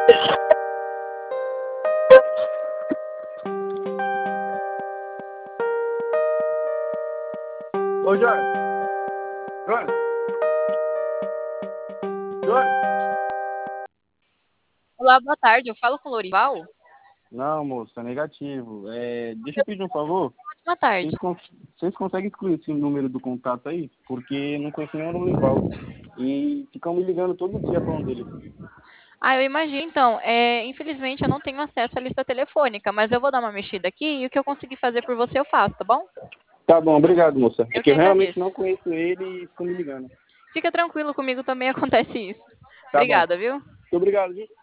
Ô, Jorge. Jorge. Jorge. Olá, boa tarde. Eu falo com o Lorival? Não, moço, é negativo. Deixa eu pedir um favor. Boa tarde. Vocês conseguem excluir esse número do contato aí? Porque não conheço nenhum Lorival. E ficam me ligando todo dia falando dele. Ah, eu imagino. Então, infelizmente eu não tenho acesso à lista telefônica, mas eu vou dar uma mexida aqui e o que eu conseguir fazer por você eu faço, tá bom? Tá bom, obrigado, moça. É Eu que que eu realmente agradeço. não conheço ele e ficam me ligando. Fica tranquilo, comigo também acontece isso. Tá bom. Obrigada, viu? Muito obrigado, viu?